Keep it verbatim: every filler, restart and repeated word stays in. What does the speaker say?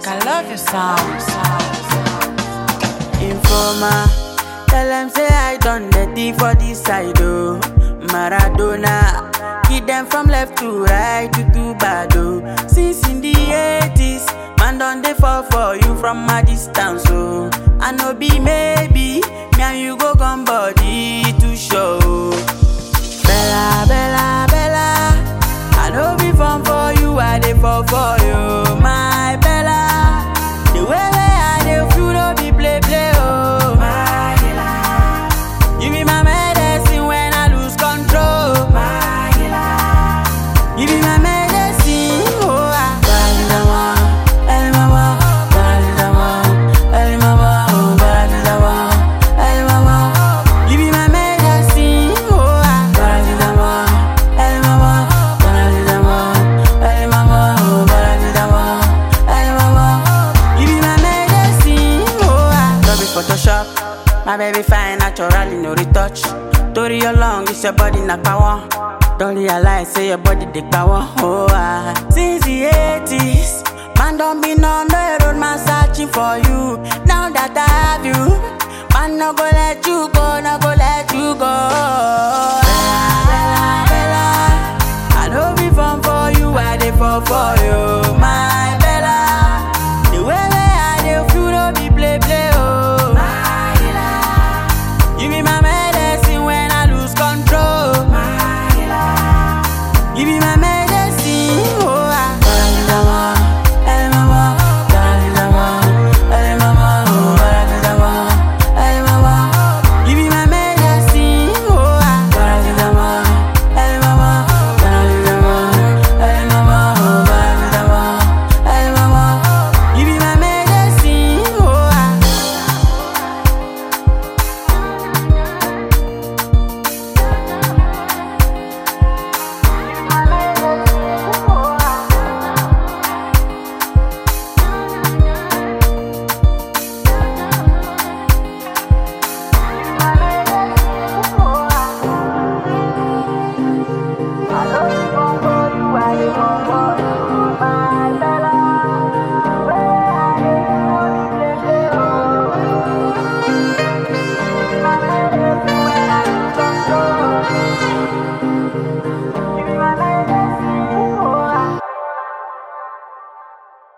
Like I love your sound. Informer, tell them say I done dirty for this side, oh. Maradona, hit them from left to right, you too bad, oh. Since in the eighties, man done they fall for you from a distance, oh. I know be maybe, me and you go come body to show. Bella, Bella, Bella, I know be fun for you, I dey fall for you, my Bella. The way I dey feel no be play play, oh my Bella. You be my medicine when I lose control, my Bella. You be my medicine, oh ah. Balidama, el mama, balidama, el mama, oh balidama, el mama. You be my medicine, oh ah. Balidama, el mama, balidama, el mama, oh balidama, el mama. You be my medicine, oh ah. No be Photoshop, my baby fine naturally, no retouch. Tori your long, it's your body na power. Don't realize say your body dey power, oh ah. Since the eighties.